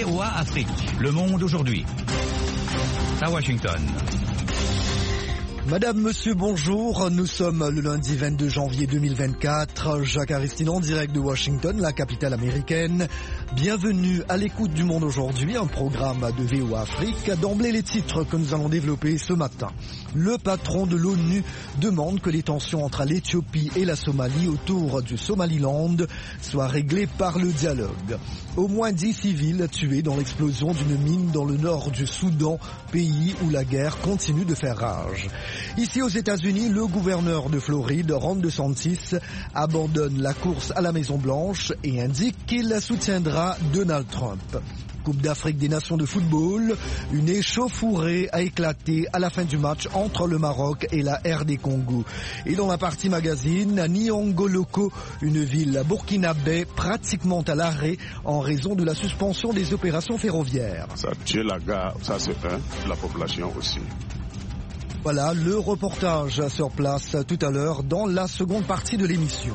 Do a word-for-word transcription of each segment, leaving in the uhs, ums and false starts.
V O A Afrique, Le Monde aujourd'hui. À Washington. Madame, Monsieur, bonjour. Nous sommes le lundi vingt-deux janvier deux mille vingt-quatre. Jacques Aristide en direct de Washington, la capitale américaine. Bienvenue à l'écoute du Monde aujourd'hui, un programme de V O A Afrique. D'emblée, les titres que nous allons développer ce matin. Le patron de l'ONU demande que les tensions entre l'Éthiopie et la Somalie autour du Somaliland soient réglées par le dialogue. Au moins dix civils tués dans l'explosion d'une mine dans le nord du Soudan, pays où la guerre continue de faire rage. Ici aux États-Unis, le gouverneur de Floride, Ron DeSantis, abandonne la course à la Maison-Blanche et indique qu'il soutiendra Donald Trump. Coupe d'Afrique des Nations de football, une échauffourée a éclaté à la fin du match entre le Maroc et la R D Congo. Et dans la partie magazine, Nyongoloko, une ville burkinabé pratiquement à l'arrêt en raison de la suspension des opérations ferroviaires. Ça tue la gare, ça c'est un, la population aussi. Voilà le reportage sur place tout à l'heure dans la seconde partie de l'émission.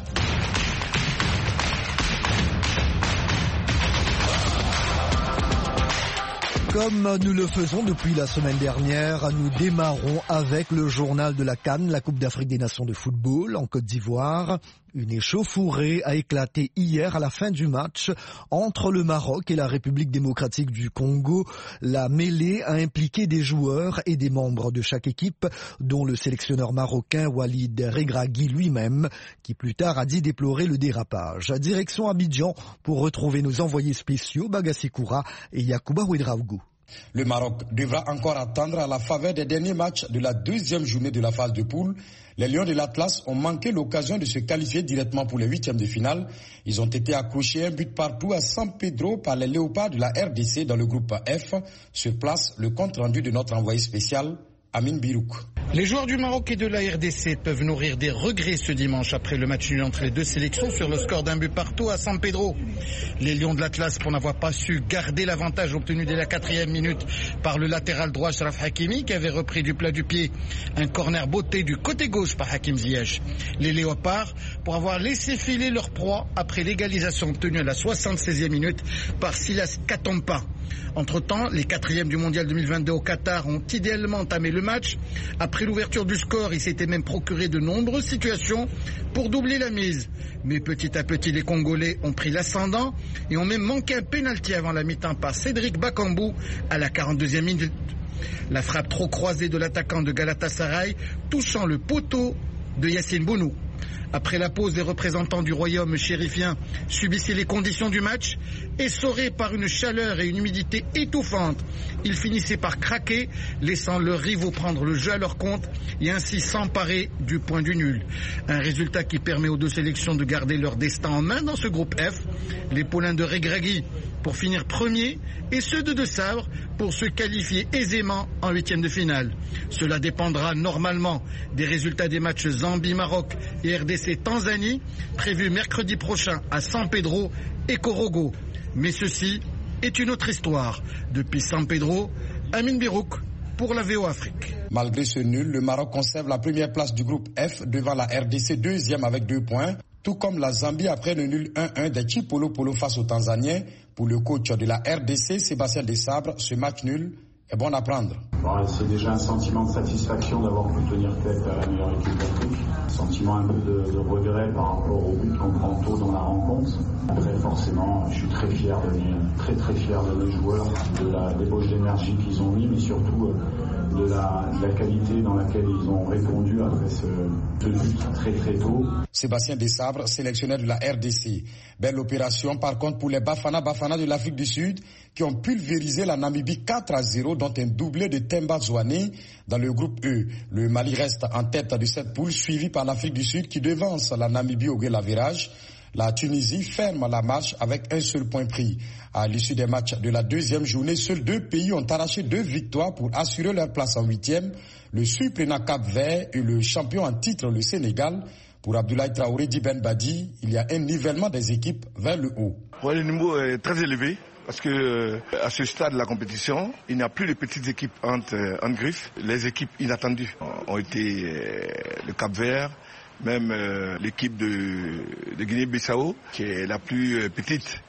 Comme nous le faisons depuis la semaine dernière, nous démarrons avec le journal de la CAN, la Coupe d'Afrique des Nations de football en Côte d'Ivoire. Une échauffourée a éclaté hier à la fin du match entre le Maroc et la République démocratique du Congo. La mêlée a impliqué des joueurs et des membres de chaque équipe, dont le sélectionneur marocain Walid Regragui lui-même, qui plus tard a dit déplorer le dérapage. Direction Abidjan pour retrouver nos envoyés spéciaux Bagassi Koura et Yacouba Ouedraougou. Le Maroc devra encore attendre à la faveur des derniers matchs de la deuxième journée de la phase de poule. Les Lions de l'Atlas ont manqué l'occasion de se qualifier directement pour les huitièmes de finale. Ils ont été accrochés un but partout à San Pedro par les Léopards de la R D C dans le groupe F. Sur place, le compte rendu de notre envoyé spécial, Amine Birouk. Les joueurs du Maroc et de la R D C peuvent nourrir des regrets ce dimanche après le match nul entre les deux sélections sur le score d'un but partout à San Pedro. Les Lions de l'Atlas, pour n'avoir pas su garder l'avantage obtenu dès la quatrième minute par le latéral droit Shraf Hakimi, qui avait repris du plat du pied un corner botté du côté gauche par Hakim Ziyech. Les Léopards, pour avoir laissé filer leur proie après l'égalisation obtenue à la soixante-seizième minute par Silas Katompa. Entre-temps, les quatrièmes du mondial deux mille vingt-deux au Qatar ont idéalement entamé le match. Après l'ouverture du score, ils s'étaient même procuré de nombreuses situations pour doubler la mise. Mais petit à petit, les Congolais ont pris l'ascendant et ont même manqué un pénalty avant la mi-temps par Cédric Bakambu à la quarante-deuxième minute. La frappe trop croisée de l'attaquant de Galatasaray touchant le poteau de Yassine Bounou. Après la pause, les représentants du royaume chérifien subissaient les conditions du match. Essorés par une chaleur et une humidité étouffantes, ils finissaient par craquer, laissant leurs rivaux prendre le jeu à leur compte et ainsi s'emparer du point du nul. Un résultat qui permet aux deux sélections de garder leur destin en main dans ce groupe F. Les Paulins de Regragui pour finir premier et ceux de De Sabre pour se qualifier aisément en huitième de finale. Cela dépendra normalement des résultats des matchs Zambie-Maroc et R D C-Tanzanie prévus mercredi prochain à San Pedro et Korogo. Mais ceci est une autre histoire. Depuis San Pedro, Amine Birouk pour la V O A Afrique. Malgré ce nul, le Maroc conserve la première place du groupe F devant la R D C deuxième avec deux points, tout comme la Zambie après le nul un un des Chipolo Polo face aux Tanzaniens. Pour le coach de la R D C, Sébastien Desabre, ce match nul est bon à prendre. Bon, c'est déjà un sentiment de satisfaction d'avoir pu tenir tête à la meilleure équipe d'Afrique. Un sentiment un peu de, de regret par rapport au but qu'on prend tôt dans la rencontre. Après, forcément, je suis très fier de mes, très très fier de mes joueurs, de la débauche d'énergie qu'ils ont mis, mais surtout de la, de la qualité dans laquelle ils ont répondu après ce, ce but très très tôt. Sébastien Desabre, sélectionneur de la R D C. Belle opération par contre pour les Bafana Bafana de l'Afrique du Sud qui ont pulvérisé la Namibie quatre à zéro dont un doublé de Temba Zwane dans le groupe E. Le Mali reste en tête de cette poule suivi par l'Afrique du Sud qui devance la Namibie au Guet-Lavirage. La Tunisie ferme la marche avec un seul point pris. À l'issue des matchs de la deuxième journée, seuls deux pays ont arraché deux victoires pour assurer leur place en huitième. Le surprenant Cap-Vert et le champion en titre, le Sénégal. Pour Abdoulaye Traoré dit Ben Badi, il y a un nivellement des équipes vers le haut. Ouais, le niveau est très élevé. Parce que euh, à ce stade de la compétition, il n'y a plus de petites équipes entre, euh, en griffe. Les équipes inattendues ont été euh, le Cap-Vert, même euh, l'équipe de, de Guinée-Bissau, qui est la plus euh, petite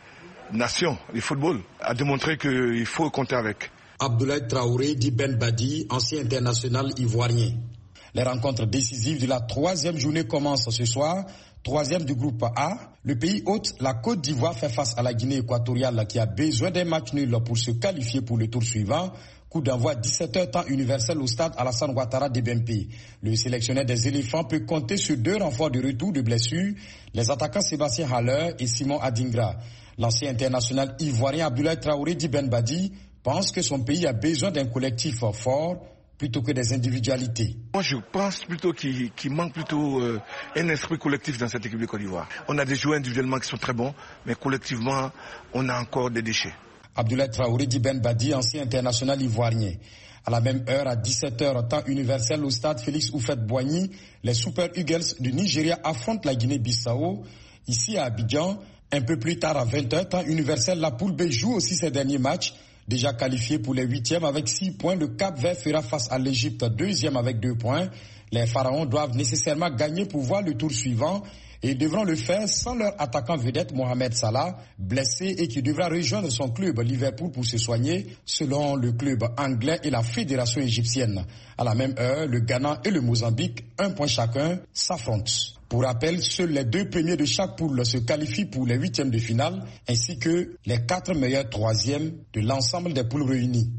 nation du football, a démontré qu'il faut compter avec. Abdoulaye Traoré dit Ben Badi, ancien international ivoirien. Les rencontres décisives de la troisième journée commencent ce soir. Troisième du groupe A, le pays hôte, la Côte d'Ivoire, fait face à la Guinée équatoriale qui a besoin d'un match nul pour se qualifier pour le tour suivant. Coup d'envoi dix-sept heures temps universel au stade Alassane Ouattara de B M P. Le sélectionneur des éléphants peut compter sur deux renforts de retour de blessures, les attaquants Sébastien Haller et Simon Adingra. L'ancien international ivoirien Abdoulaye Traoré dit Ben Badi pense que son pays a besoin d'un collectif fort plutôt que des individualités. Moi, je pense plutôt qu'il, qu'il manque plutôt euh, un esprit collectif dans cette équipe de Côte d'Ivoire. On a des joueurs individuellement qui sont très bons, mais collectivement, on a encore des déchets. Abdoulaye Traoré dit Ben Badi, ancien international ivoirien. À la même heure, à dix-sept heures, temps universel au stade Félix Houphouët-Boigny, les Super Eagles du Nigeria affrontent la Guinée-Bissau. Ici à Abidjan, un peu plus tard à vingt heures, temps universel, la Poule B joue aussi ses derniers matchs. Déjà qualifié pour les huitièmes avec six points, le Cap-Vert fera face à l'Égypte, deuxième avec deux points. Les Pharaons doivent nécessairement gagner pour voir le tour suivant et ils devront le faire sans leur attaquant vedette Mohamed Salah, blessé et qui devra rejoindre son club Liverpool pour se soigner, selon le club anglais et la fédération égyptienne. À la même heure, le Ghana et le Mozambique, un point chacun, s'affrontent. Pour rappel, seuls les deux premiers de chaque poule se qualifient pour les huitièmes de finale, ainsi que les quatre meilleurs troisièmes de l'ensemble des poules réunies.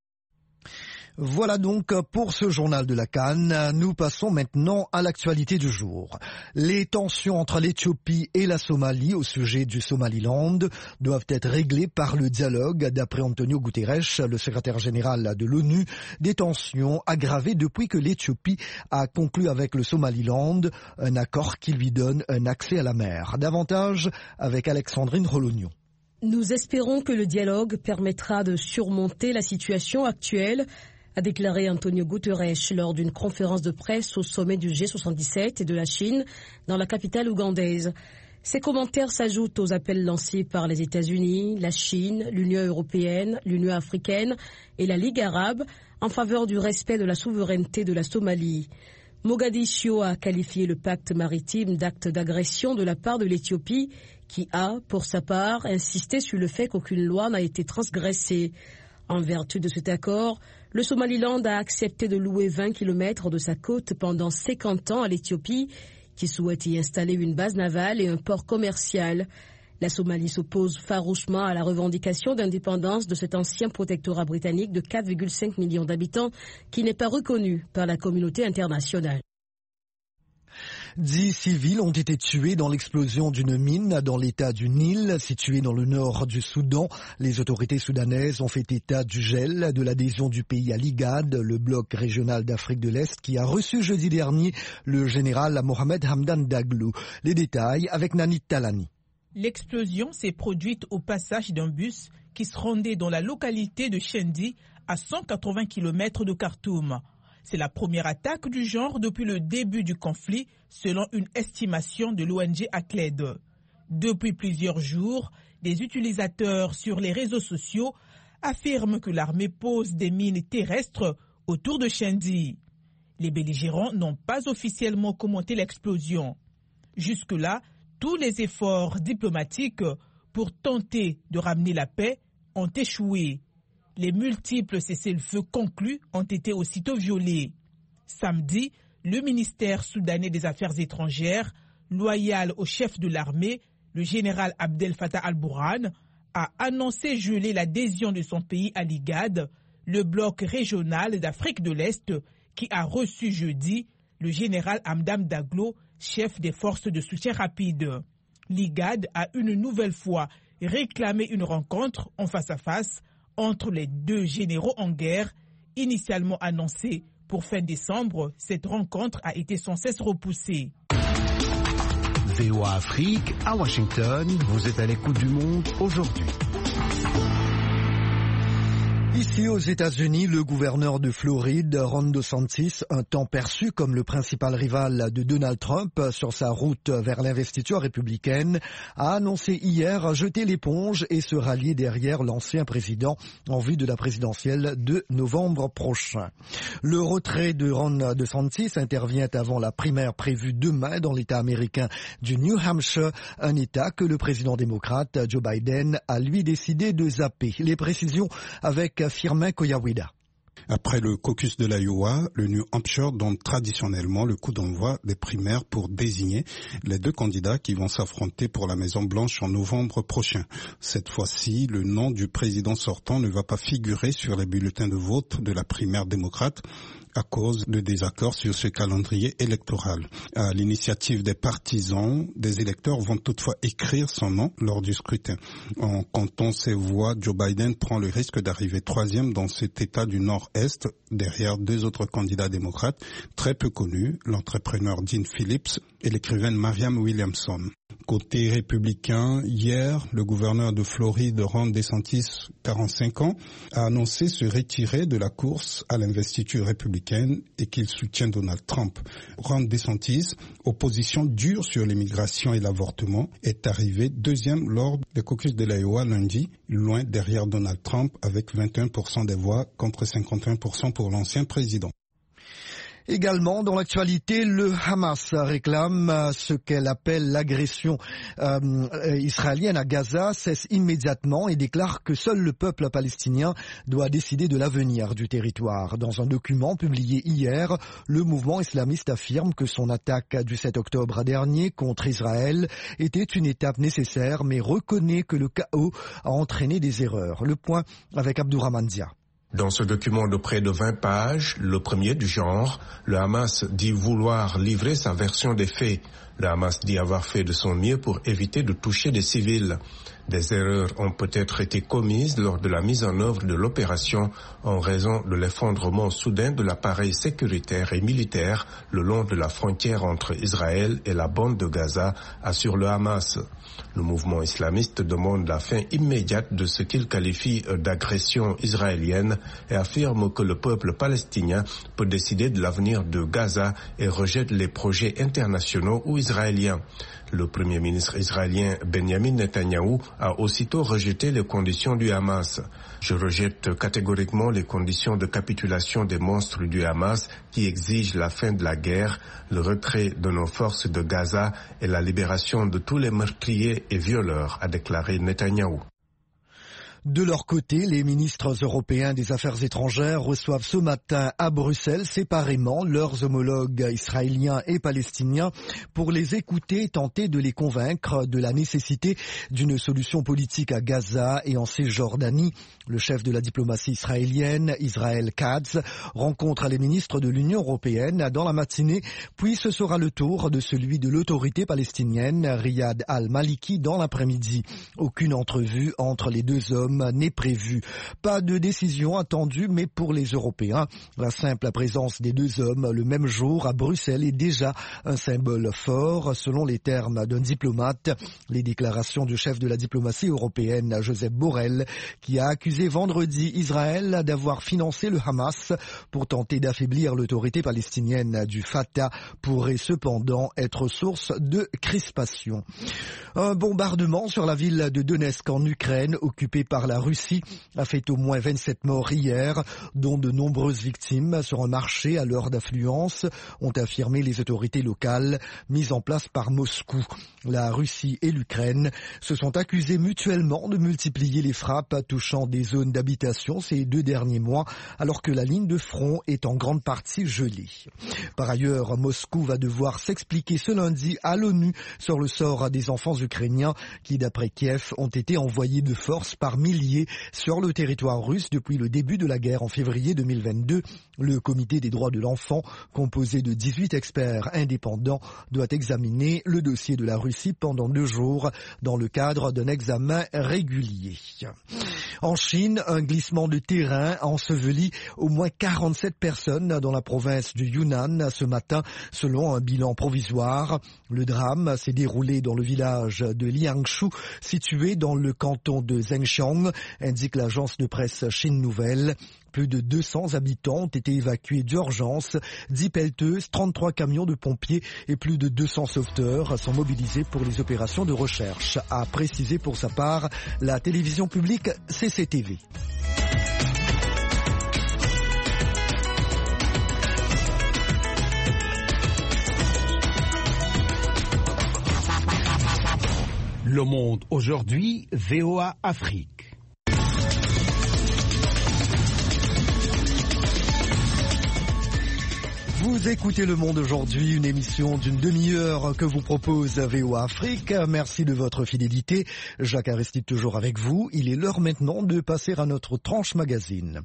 Voilà donc pour ce journal de la CAN. Nous passons maintenant à l'actualité du jour. Les tensions entre l'Éthiopie et la Somalie au sujet du Somaliland doivent être réglées par le dialogue, d'après Antonio Guterres, le secrétaire général de l'ONU. Des tensions aggravées depuis que l'Éthiopie a conclu avec le Somaliland un accord qui lui donne un accès à la mer. Davantage avec Alexandrine Rolognon. Nous espérons que le dialogue permettra de surmonter la situation actuelle, a déclaré Antonio Guterres lors d'une conférence de presse au sommet du G soixante-dix-sept et de la Chine dans la capitale ougandaise. Ces commentaires s'ajoutent aux appels lancés par les États-Unis, la Chine, l'Union européenne, l'Union africaine et la Ligue arabe en faveur du respect de la souveraineté de la Somalie. Mogadiscio a qualifié le pacte maritime d'acte d'agression de la part de l'Éthiopie qui a, pour sa part, insisté sur le fait qu'aucune loi n'a été transgressée. En vertu de cet accord, le Somaliland a accepté de louer vingt kilomètres de sa côte pendant cinquante ans à l'Éthiopie, qui souhaite y installer une base navale et un port commercial. La Somalie s'oppose farouchement à la revendication d'indépendance de cet ancien protectorat britannique de quatre virgule cinq millions d'habitants qui n'est pas reconnu par la communauté internationale. Dix civils ont été tués dans l'explosion d'une mine dans l'état du Nil, situé dans le nord du Soudan. Les autorités soudanaises ont fait état du gel de l'adhésion du pays à l'I G A D, le bloc régional d'Afrique de l'Est, qui a reçu jeudi dernier le général Mohamed Hamdan Daglo. Les détails avec Nanit Talani. L'explosion s'est produite au passage d'un bus qui se rendait dans la localité de Chendi, à cent quatre-vingts kilomètres de Khartoum. C'est la première attaque du genre depuis le début du conflit, selon une estimation de l'O N G Acled. Depuis plusieurs jours, des utilisateurs sur les réseaux sociaux affirment que l'armée pose des mines terrestres autour de Chendi. Les belligérants n'ont pas officiellement commenté l'explosion. Jusque-là, tous les efforts diplomatiques pour tenter de ramener la paix ont échoué. Les multiples cessez-le-feu conclus ont été aussitôt violés. Samedi, le ministère soudanais des Affaires étrangères, loyal au chef de l'armée, le général Abdel Fattah al-Burhan, a annoncé geler l'adhésion de son pays à l'I G A D, le bloc régional d'Afrique de l'Est, qui a reçu jeudi le général Hamdan Daglo, chef des forces de soutien rapide. L'I G A D a une nouvelle fois réclamé une rencontre en face-à-face entre les deux généraux en guerre. Initialement annoncée pour fin décembre, cette rencontre a été sans cesse repoussée. V O A Afrique, à Washington, vous êtes à l'écoute du monde aujourd'hui. Ici aux États-Unis, le gouverneur de Floride, Ron DeSantis, un temps perçu comme le principal rival de Donald Trump sur sa route vers l'investiture républicaine, a annoncé hier jeter l'éponge et se rallier derrière l'ancien président en vue de la présidentielle de novembre prochain. Le retrait de Ron DeSantis intervient avant la primaire prévue demain dans l'État américain du New Hampshire, un État que le président démocrate Joe Biden a lui décidé de zapper. Les précisions avec Firmin Koyawida. Après le caucus de l'Iowa, le New Hampshire donne traditionnellement le coup d'envoi des primaires pour désigner les deux candidats qui vont s'affronter pour la Maison-Blanche en novembre prochain. Cette fois-ci, le nom du président sortant ne va pas figurer sur les bulletins de vote de la primaire démocrate à cause de désaccords sur ce calendrier électoral. À l'initiative des partisans, des électeurs vont toutefois écrire son nom lors du scrutin. En comptant ses voix, Joe Biden prend le risque d'arriver troisième dans cet État du Nord-Est, derrière deux autres candidats démocrates très peu connus, l'entrepreneur Dean Phillips et l'écrivaine Marianne Williamson. Côté républicain, hier, le gouverneur de Floride, Ron DeSantis, quarante-cinq ans, a annoncé se retirer de la course à l'investiture républicaine et qu'il soutient Donald Trump. Ron DeSantis, opposition dure sur l'immigration et l'avortement, est arrivé deuxième lors des caucus de l'Iowa lundi, loin derrière Donald Trump avec vingt et un pour cent des voix contre cinquante et un pour cent pour l'ancien président. Également, dans l'actualité, le Hamas réclame ce qu'elle appelle l'agression euh, israélienne à Gaza cesse immédiatement et déclare que seul le peuple palestinien doit décider de l'avenir du territoire. Dans un document publié hier, le mouvement islamiste affirme que son attaque du sept octobre dernier contre Israël était une étape nécessaire, mais reconnaît que le chaos a entraîné des erreurs. Le point avec Abdourahmane Dia. Dans ce document de près de vingt pages, le premier du genre, le Hamas dit vouloir livrer sa version des faits. Le Hamas dit avoir fait de son mieux pour éviter de toucher des civils. Des erreurs ont peut-être été commises lors de la mise en œuvre de l'opération en raison de l'effondrement soudain de l'appareil sécuritaire et militaire le long de la frontière entre Israël et la bande de Gaza, assure le Hamas. Le mouvement islamiste demande la fin immédiate de ce qu'il qualifie d'agression israélienne et affirme que le peuple palestinien peut décider de l'avenir de Gaza et rejette les projets internationaux ou israéliens. Le premier ministre israélien Benjamin Netanyahou a aussitôt rejeté les conditions du Hamas. Je rejette catégoriquement les conditions de capitulation des monstres du Hamas qui exigent la fin de la guerre, le retrait de nos forces de Gaza et la libération de tous les meurtriers et violeurs, a déclaré Netanyahou. De leur côté, les ministres européens des Affaires étrangères reçoivent ce matin à Bruxelles séparément leurs homologues israéliens et palestiniens pour les écouter et tenter de les convaincre de la nécessité d'une solution politique à Gaza et en Cisjordanie. Le chef de la diplomatie israélienne, Israël Katz, rencontre les ministres de l'Union européenne dans la matinée, puis ce sera le tour de celui de l'autorité palestinienne, Riyad al-Maliki, dans l'après-midi. Aucune entrevue entre les deux hommes n'est prévu. Pas de décision attendue, mais pour les Européens, la simple présence des deux hommes le même jour à Bruxelles est déjà un symbole fort, selon les termes d'un diplomate. Les déclarations du chef de la diplomatie européenne, Joseph Borrell, qui a accusé vendredi Israël d'avoir financé le Hamas pour tenter d'affaiblir l'autorité palestinienne du Fatah, pourrait cependant être source de crispation. Un bombardement sur la ville de Donetsk en Ukraine, occupée par la Russie, a fait au moins vingt-sept morts hier, dont de nombreuses victimes sur un marché à l'heure d'affluence, ont affirmé les autorités locales mises en place par Moscou. La Russie et l'Ukraine se sont accusées mutuellement de multiplier les frappes touchant des zones d'habitation ces deux derniers mois, alors que la ligne de front est en grande partie gelée. Par ailleurs, Moscou va devoir s'expliquer ce lundi à l'ONU sur le sort des enfants ukrainiens qui, d'après Kiev, ont été envoyés de force par milliers sur le territoire russe depuis le début de la guerre en février deux mille vingt-deux. Le comité des droits de l'enfant, composé de dix-huit experts indépendants, doit examiner le dossier de la Russie pendant deux jours dans le cadre d'un examen régulier. En Chine, un glissement de terrain a enseveli au moins quarante-sept personnes dans la province du Yunnan ce matin, selon un bilan provisoire. Le drame s'est déroulé dans le village de Liangshu, situé dans le canton de Zhejiang, Shandong, indique l'agence de presse Chine Nouvelle. Plus de deux cents habitants ont été évacués d'urgence, dix pelleteuses, trente-trois camions de pompiers et plus de deux cents sauveteurs sont mobilisés pour les opérations de recherche, a précisé pour sa part la télévision publique C C T V. Le Monde aujourd'hui, V O A Afrique. Vous écoutez Le Monde aujourd'hui, une émission d'une demi-heure que vous propose V O A Afrique. Merci de votre fidélité. Jacques Aristide toujours avec vous. Il est l'heure maintenant de passer à notre tranche magazine.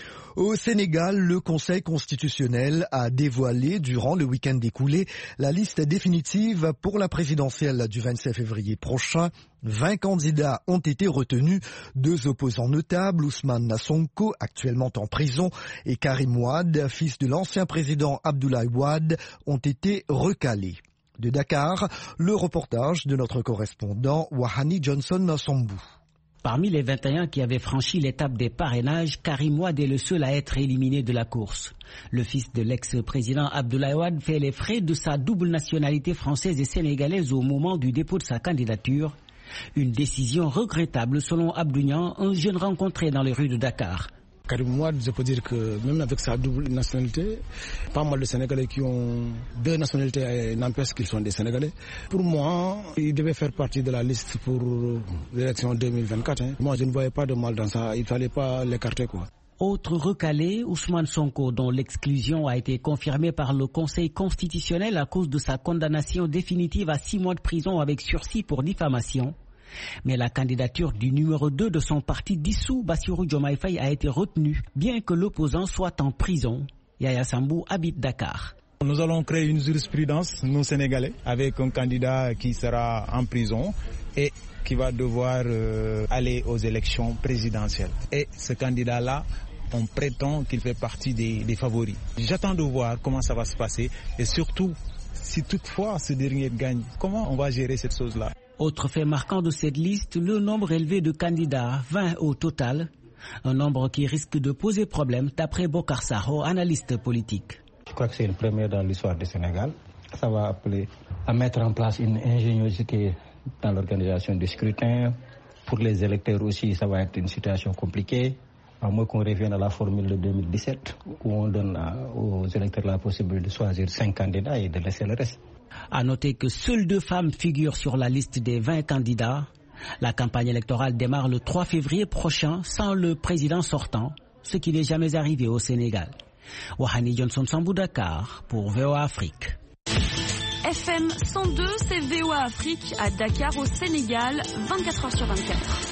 Au Sénégal, le Conseil constitutionnel a dévoilé durant le week-end écoulé la liste définitive pour la présidentielle du vingt-sept février prochain. vingt candidats ont été retenus. Deux opposants notables, Ousmane Sonko, actuellement en prison, et Karim Wade, fils de l'ancien président Abdoulaye Wade, ont été recalés. De Dakar, le reportage de notre correspondant Wahani Johnson Sambou. Parmi les vingt et un qui avaient franchi l'étape des parrainages, Karim Wade est le seul à être éliminé de la course. Le fils de l'ex-président Abdoulaye Wade fait les frais de sa double nationalité française et sénégalaise au moment du dépôt de sa candidature. Une décision regrettable selon Abdounian, un jeune rencontré dans les rues de Dakar. Karim Wade, je peux dire que même avec sa double nationalité, pas mal de Sénégalais qui ont deux nationalités n'empêchent qu'ils sont des Sénégalais. Pour moi, il devait faire partie de la liste pour l'élection deux mille vingt-quatre. Hein. Moi, je ne voyais pas de mal dans ça. Il ne fallait pas l'écarter, quoi. Autre recalé, Ousmane Sonko, dont l'exclusion a été confirmée par le Conseil constitutionnel à cause de sa condamnation définitive à six mois de prison avec sursis pour diffamation. Mais la candidature du numéro deux de son parti dissous, Bassirou Diomaye Faye, a été retenue, bien que l'opposant soit en prison. Yaya Sambou habite Dakar. Nous allons créer une jurisprudence, nous Sénégalais, avec un candidat qui sera en prison et qui va devoir euh, aller aux élections présidentielles. Et ce candidat-là, on prétend qu'il fait partie des, des favoris. J'attends de voir comment ça va se passer et surtout, si toutefois ce dernier gagne, comment on va gérer cette chose-là. Autre fait marquant de cette liste, le nombre élevé de candidats, vingt au total, un nombre qui risque de poser problème d'après Bokar Sarro, analyste politique. Je crois que c'est une première dans l'histoire du Sénégal. Ça va appeler à mettre en place une ingéniosité dans l'organisation du scrutin. Pour les électeurs aussi, ça va être une situation compliquée, à moins qu'on revienne à la formule de deux mille dix-sept, où on donne aux électeurs la possibilité de choisir cinq candidats et de laisser le reste. À noter que seules deux femmes figurent sur la liste des vingt candidats. La campagne électorale démarre le trois février prochain sans le président sortant, ce qui n'est jamais arrivé au Sénégal. Wahani Johnson Sambou, Dakar pour V O A Afrique. F M cent deux, c'est V O A Afrique à Dakar au Sénégal, vingt-quatre heures sur vingt-quatre.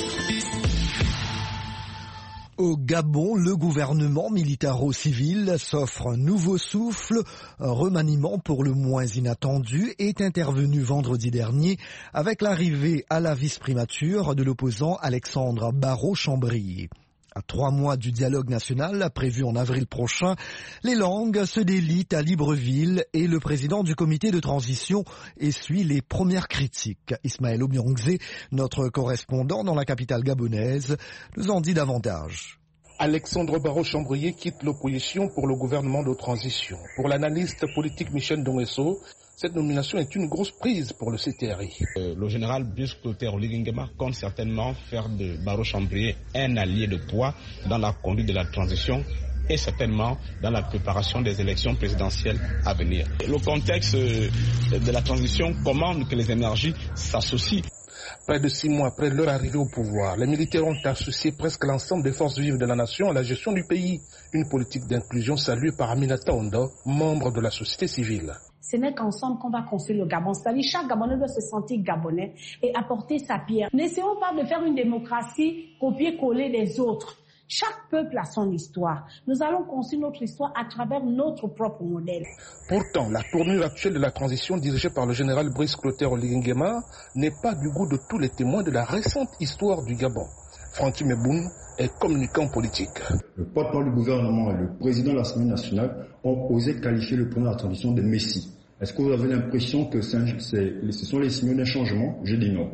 Au Gabon, le gouvernement militaro-civil s'offre un nouveau souffle. Un remaniement pour le moins inattendu est intervenu vendredi dernier avec l'arrivée à la vice-primature de l'opposant Alexandre Barrot-Chambrier. À trois mois du dialogue national prévu en avril prochain, les langues se délient à Libreville et le président du comité de transition essuie les premières critiques. Ismaël Obiangze, notre correspondant dans la capitale gabonaise, nous en dit davantage. Alexandre Barrot-Chambrier quitte l'opposition pour le gouvernement de transition. Pour l'analyste politique Michel Dongesso, cette nomination est une grosse prise pour le C T R I. Euh, le général Brice-Clotaire Oligui-Nguema compte certainement faire de Barrot-Chambrier un allié de poids dans la conduite de la transition et certainement dans la préparation des élections présidentielles à venir. Le contexte de la transition commande que les énergies s'associent. Près de six mois après leur arrivée au pouvoir, les militaires ont associé presque l'ensemble des forces vives de la nation à la gestion du pays. Une politique d'inclusion saluée par Aminata Onda, membre de la société civile. Ce n'est qu'ensemble qu'on va construire le Gabon. C'est-à-dire chaque Gabonais doit se sentir gabonais et apporter sa pierre. N'essayons pas de faire une démocratie copier-coller des autres. Chaque peuple a son histoire. Nous allons construire notre histoire à travers notre propre modèle. Pourtant, la tournure actuelle de la transition dirigée par le général Brice-Clotaire Oligui-Nguema n'est pas du goût de tous les témoins de la récente histoire du Gabon. Francky Meboun est communicant politique. Le porte-parole du gouvernement et le président de l'Assemblée nationale ont osé qualifier le président de la transition de Messie. Est-ce que vous avez l'impression que c'est, c'est, ce sont les signaux d'un changement? Je dis non.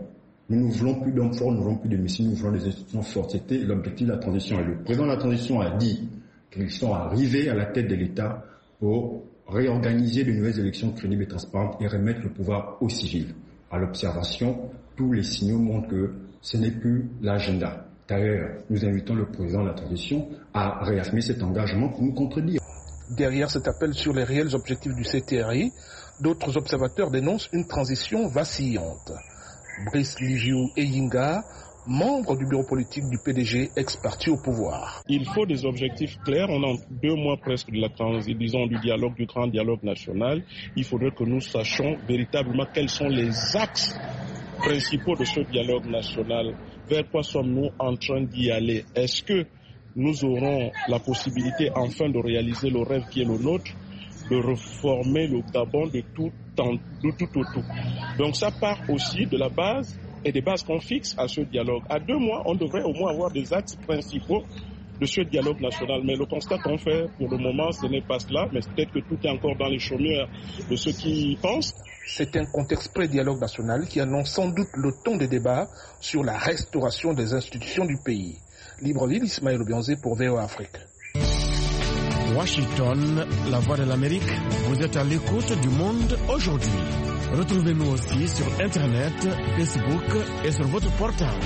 Nous ne voulons plus d'hommes forts, nous ne voulons plus de messieurs, nous voulons des institutions fortes. C'était l'objectif de la transition. Et le président de la transition a dit qu'ils sont arrivés à la tête de l'État pour réorganiser de nouvelles élections crédibles et transparentes et remettre le pouvoir aux civils. À l'observation, tous les signaux montrent que ce n'est plus l'agenda. D'ailleurs, nous invitons le président de la transition à réaffirmer cet engagement pour nous contredire. Derrière cet appel sur les réels objectifs du C T R I, d'autres observateurs dénoncent une transition vacillante. Brice Ligiou Eyinga, membre du bureau politique du P D G, ex-parti au pouvoir. Il faut des objectifs clairs. On a deux mois presque de la transition, disons, du dialogue, du grand dialogue national. Il faudrait que nous sachions véritablement quels sont les axes principaux de ce dialogue national. Vers quoi sommes-nous en train d'y aller? Est-ce que nous aurons la possibilité enfin de réaliser le rêve qui est le nôtre, de reformer le Gabon de tout en, de tout au tout. Donc ça part aussi de la base et des bases qu'on fixe à ce dialogue. À deux mois, on devrait au moins avoir des axes principaux de ce dialogue national. Mais le constat qu'on fait pour le moment, ce n'est pas cela, mais peut-être que tout est encore dans les chaumières de ceux qui y pensent. C'est un contexte pré-dialogue national qui annonce sans doute le ton des débats sur la restauration des institutions du pays. Libreville, Ismaël Obianzé pour V O A Afrique. Washington, la voix de l'Amérique, vous êtes à l'écoute du monde aujourd'hui. Retrouvez-nous aussi sur Internet, Facebook et sur votre portable.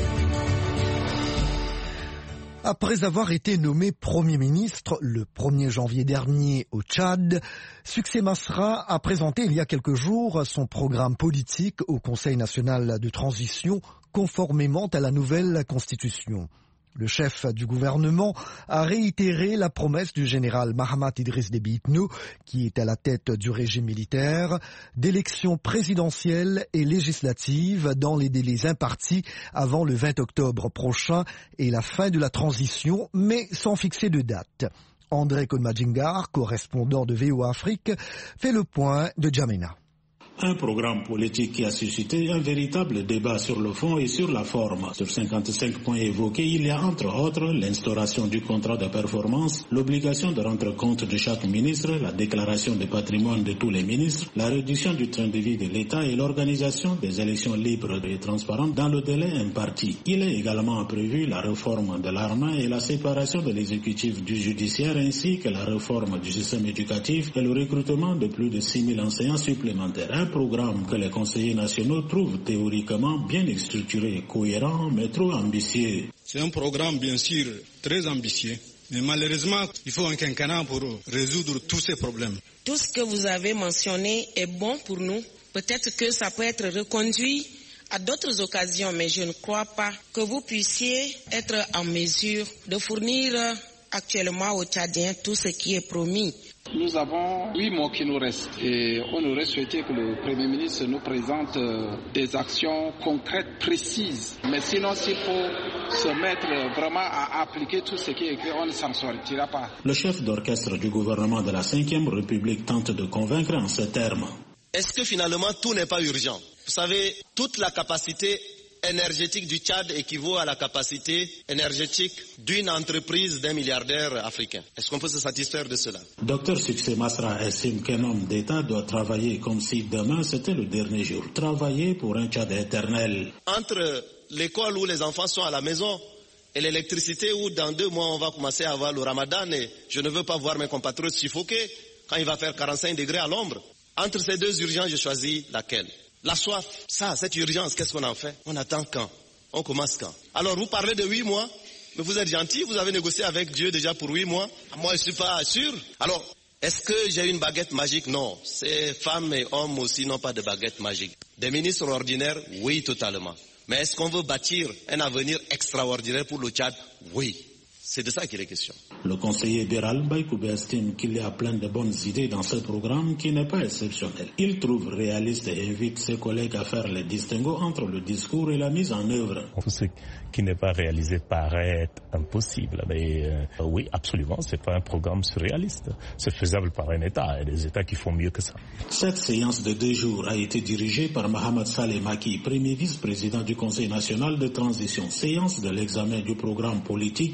Après avoir été nommé Premier ministre le premier janvier dernier au Tchad, Succès Masra a présenté il y a quelques jours son programme politique au Conseil national de transition conformément à la nouvelle constitution. Le chef du gouvernement a réitéré la promesse du général Mahamat Idriss Déby Itno, qui est à la tête du régime militaire, d'élections présidentielles et législatives dans les délais impartis avant le vingt octobre prochain et la fin de la transition, mais sans fixer de date. André Kodmadjingar, correspondant de V O A Afrique, fait le point de Djamena. Un programme politique qui a suscité un véritable débat sur le fond et sur la forme. Sur cinquante-cinq points évoqués, il y a entre autres l'instauration du contrat de performance, l'obligation de rendre compte de chaque ministre, la déclaration de patrimoine de tous les ministres, la réduction du train de vie de l'État et l'organisation des élections libres et transparentes dans le délai imparti. Il est également prévu la réforme de l'armée et la séparation de l'exécutif du judiciaire ainsi que la réforme du système éducatif et le recrutement de plus de six mille enseignants supplémentaires. Un programme que les conseillers nationaux trouvent théoriquement bien structuré, cohérent, mais trop ambitieux. C'est un programme bien sûr très ambitieux, mais malheureusement, il faut un quinquennat pour résoudre tous ces problèmes. Tout ce que vous avez mentionné est bon pour nous. Peut-être que ça peut être reconduit à d'autres occasions, mais je ne crois pas que vous puissiez être en mesure de fournir actuellement aux Tchadiens tout ce qui est promis. Nous avons huit mois qui nous restent et on aurait souhaité que le Premier ministre nous présente des actions concrètes, précises. Mais sinon, s'il faut se mettre vraiment à appliquer tout ce qui est écrit, on ne s'en sortira pas. Le chef d'orchestre du gouvernement de la cinquième République tente de convaincre en ces termes. Est-ce que finalement tout n'est pas urgent? Vous savez, toute la capacité énergétique du Tchad équivaut à la capacité énergétique d'une entreprise d'un milliardaire africain. Est-ce qu'on peut se satisfaire de cela? Docteur Succès Masra estime qu'un homme d'État doit travailler comme si demain c'était le dernier jour. Travailler pour un Tchad éternel. Entre l'école où les enfants sont à la maison et l'électricité où dans deux mois on va commencer à avoir le ramadan et je ne veux pas voir mes compatriotes suffoquer quand il va faire quarante-cinq degrés à l'ombre. Entre ces deux urgences, je choisis laquelle? La soif, ça, cette urgence, qu'est-ce qu'on en fait? On attend quand? On commence quand? Alors vous parlez de huit mois, mais vous êtes gentil, vous avez négocié avec Dieu déjà pour huit mois. Moi, je ne suis pas sûr. Alors, est-ce que j'ai une baguette magique? Non. Ces femmes et hommes aussi n'ont pas de baguette magique. Des ministres ordinaires? Oui, totalement. Mais est-ce qu'on veut bâtir un avenir extraordinaire pour le Tchad? Oui. C'est de ça qu'il est question. Le conseiller Béral Baïkoubé estime qu'il y a plein de bonnes idées dans ce programme qui n'est pas exceptionnel. Il trouve réaliste et invite ses collègues à faire le distinguo entre le discours et la mise en œuvre. Tout ce qui n'est pas réalisé paraît impossible. Mais euh, oui, absolument, c'est pas un programme surréaliste. C'est faisable par un État. Il y a des États qui font mieux que ça. Cette séance de deux jours a été dirigée par Mohamed Saleh Maki, premier vice-président du Conseil national de transition. Séance de l'examen du programme politique qui, pour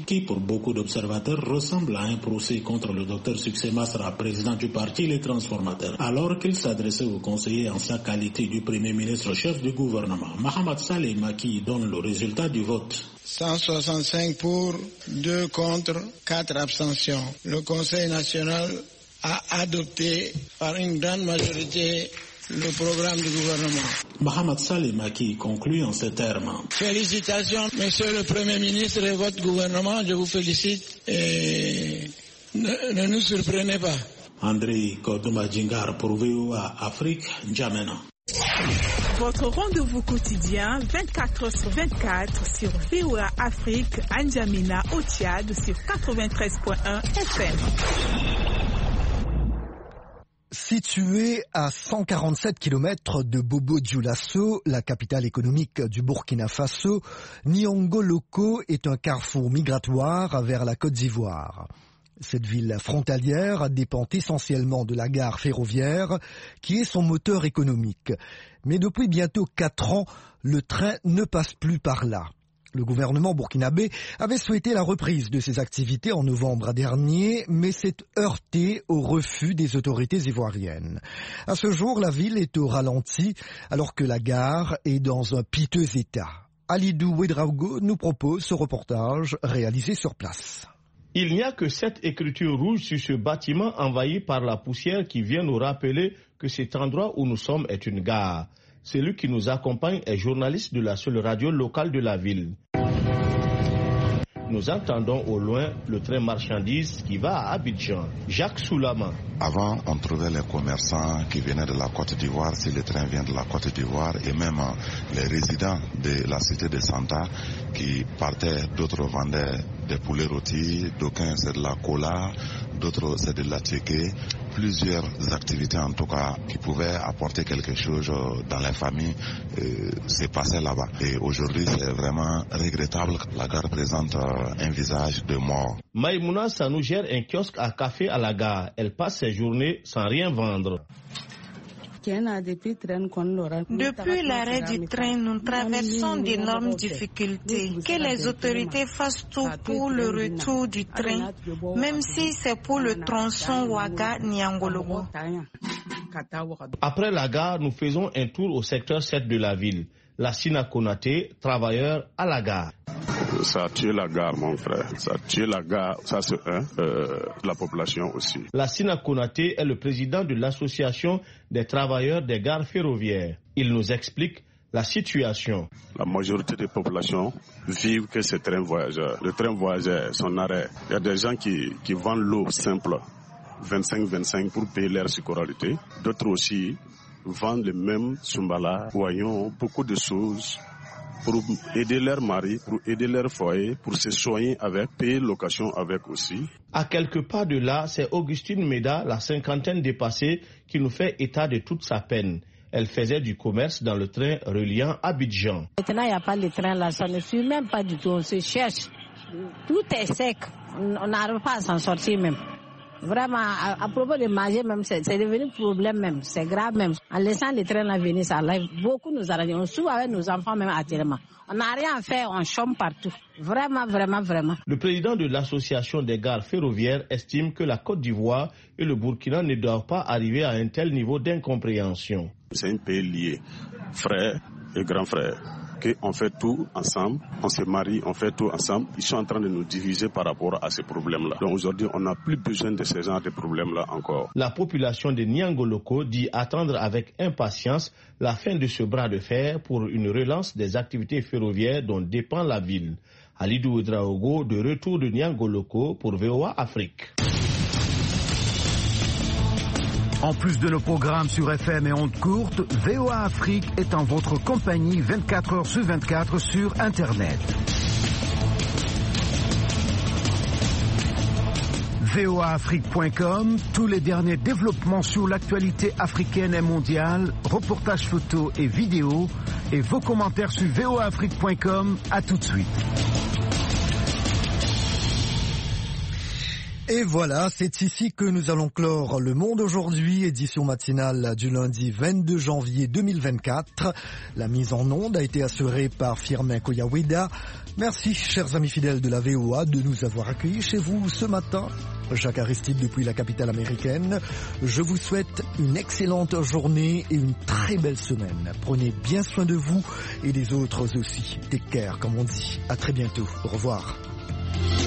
beaucoup d'observateurs, ressemble à un procès contre le docteur Succès Masra, président du parti Les Transformateurs, alors qu'il s'adressait aux conseillers en sa qualité du Premier ministre chef du gouvernement. Mohamed Saleh Maki donne le résultat du vote. cent soixante-cinq pour, deux contre, quatre abstentions. Le Conseil national a adopté par une grande majorité le programme du gouvernement. Mohamed Saleh Maki conclut en ces termes. Félicitations, monsieur le Premier ministre et votre gouvernement, je vous félicite et ne, ne nous surprenez pas. André Kodouma Djingar pour V O A Afrique, N'Djamena. Votre rendez-vous quotidien vingt-quatre heures sur vingt-quatre sur V O A Afrique, à N'Djamena, au Tchad, sur quatre-vingt-treize virgule un F M. Située à cent quarante-sept kilomètres de Bobo-Dioulasso, la capitale économique du Burkina Faso, Niangoloko est un carrefour migratoire vers la Côte d'Ivoire. Cette ville frontalière dépend essentiellement de la gare ferroviaire qui est son moteur économique. Mais depuis bientôt quatre ans, le train ne passe plus par là. Le gouvernement burkinabé avait souhaité la reprise de ses activités en novembre dernier, mais s'est heurté au refus des autorités ivoiriennes. À ce jour, la ville est au ralenti, alors que la gare est dans un piteux état. Alidou Ouedraogo nous propose ce reportage réalisé sur place. Il n'y a que cette écriture rouge sur ce bâtiment envahi par la poussière qui vient nous rappeler que cet endroit où nous sommes est une gare. Celui qui nous accompagne est journaliste de la seule radio locale de la ville. Nous entendons au loin le train marchandises qui va à Abidjan. Jacques Soulama. Avant, on trouvait les commerçants qui venaient de la Côte d'Ivoire, si le train vient de la Côte d'Ivoire, et même les résidents de la cité de Santa qui partaient, d'autres vendaient des poulets rôtis, d'aucuns c'est de la cola, d'autres c'est de la tchéké. Plusieurs activités en tout cas qui pouvaient apporter quelque chose dans les familles euh, s'est passé là-bas. Et aujourd'hui c'est vraiment regrettable que la gare présente euh, un visage de mort. Maïmouna Sanou gère un kiosque à café à la gare. Elle passe ses journées sans rien vendre. Depuis l'arrêt du train, nous traversons d'énormes difficultés. Que les autorités fassent tout pour le retour du train, même si c'est pour le tronçon Ouaga-Niangoloko. Après la gare, nous faisons un tour au secteur sept de la ville. La Sina Konaté, travailleur à la gare. Ça a tué la gare, mon frère. Ça a tué la gare, ça c'est un, euh, la population aussi. La Sina Konaté est le président de l'association des travailleurs des gares ferroviaires. Il nous explique la situation. La majorité des populations vivent que ce train voyageur. Le train voyageur, son arrêt. Il y a des gens qui, qui vendent l'eau simple, vingt-cinq vingt-cinq pour payer leur scolarité. D'autres aussi vendent le même sumbala, voyons beaucoup de choses pour aider leur mari, pour aider leur foyer, pour se soigner avec, payer location avec aussi. À quelques pas de là, c'est Augustine Meda, la cinquantaine dépassée, qui nous fait état de toute sa peine. Elle faisait du commerce dans le train reliant Abidjan. Maintenant, il n'y a pas de train là, ça ne suit même pas du tout, on se cherche. Tout est sec, on n'arrive pas à s'en sortir même. Vraiment, à, à propos de manger même, c'est, c'est devenu problème même, c'est grave même. En laissant les trains là venir, ça arrive. Beaucoup nous arrêtent. On souffre avec nos enfants même actuellement. On n'a rien à faire, on chôme partout. Vraiment, vraiment, vraiment. Le président de l'association des gares ferroviaires estime que la Côte d'Ivoire et le Burkina ne doivent pas arriver à un tel niveau d'incompréhension. C'est un pays lié, frère et grand frère. On fait tout ensemble, on se marie, on fait tout ensemble. Ils sont en train de nous diviser par rapport à ces problèmes-là. Donc aujourd'hui, on n'a plus besoin de ce genre de problèmes-là encore. La population de Niangoloko dit attendre avec impatience la fin de ce bras de fer pour une relance des activités ferroviaires dont dépend la ville. Alidou Ouedraogo, de retour de Niangoloko pour V O A Afrique. En plus de nos programmes sur F M et ondes courtes, V O A Afrique est en votre compagnie vingt-quatre heures sur vingt-quatre sur Internet. V O A Afrique point com, tous les derniers développements sur l'actualité africaine et mondiale, reportages photos et vidéos, et vos commentaires sur V O A Afrique point com. À tout de suite. Et voilà, c'est ici que nous allons clore Le Monde aujourd'hui, édition matinale du lundi vingt-deux janvier deux mille vingt-quatre. La mise en onde a été assurée par Firmin Koyaweda. Merci, chers amis fidèles de la V O A, de nous avoir accueillis chez vous ce matin. Jacques Aristide depuis la capitale américaine. Je vous souhaite une excellente journée et une très belle semaine. Prenez bien soin de vous et des autres aussi. Take care, comme on dit. À très bientôt. Au revoir.